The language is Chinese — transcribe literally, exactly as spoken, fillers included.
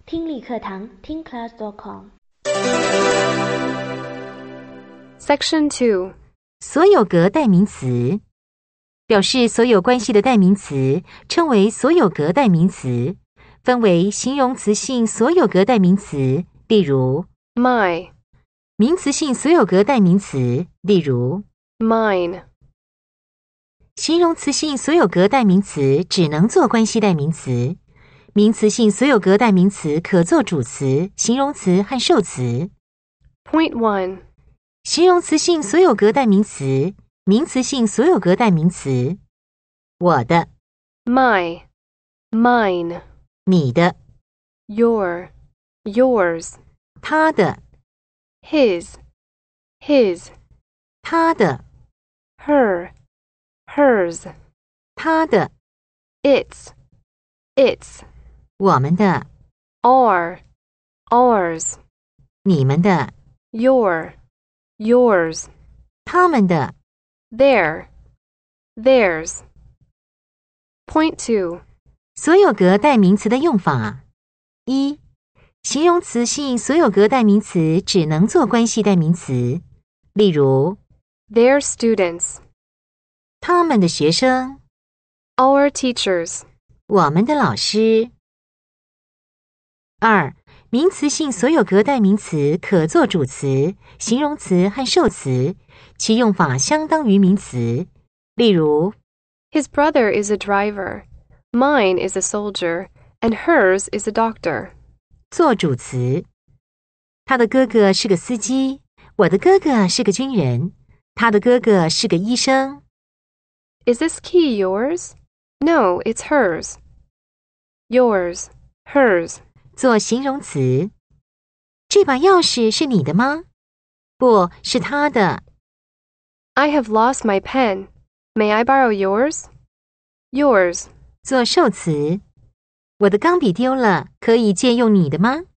听力课堂听 class dot com Section two 所有格代名词表示所有关系的代名词称为所有格代名词，分为形容词性所有格代名词，例如 my, 名词性所有格代名词，例如 mine, 形容词性所有格代名词只能做关系代名词，名词性所有格代名词可做主词、形容词和受词。 Point one, 形容词性所有格代名词，名词性所有格代名词，我的、 my, mine, 你的、 your, yours, 他的、 his, his, 他的、 her, hers, 他的、 its, its, 我们的、 our, ours, 你们的、 your, yours, 他们的。 their, theirs. Point two, 所有格代名词的用法：一、形容词性所有格代名词只能做关系代名词，例如 their students, 他们的学生、 our teachers, 我们的老师。二、名词性所有格代名词可做主词、形容词和受词，其用法相当于名词，例如 his brother is a driver, mine is a soldier, and hers is a doctor. 做主词，他的哥哥是个司机，我的哥哥是个军人，他的哥哥是个医生。 Is this key yours? No, it's hers. Yours, hers. 做形容词，这把钥匙是你的吗？不，是他的。 I have lost my pen. May I borrow yours? Yours. 做受词，我的钢笔丢了，可以借用你的吗？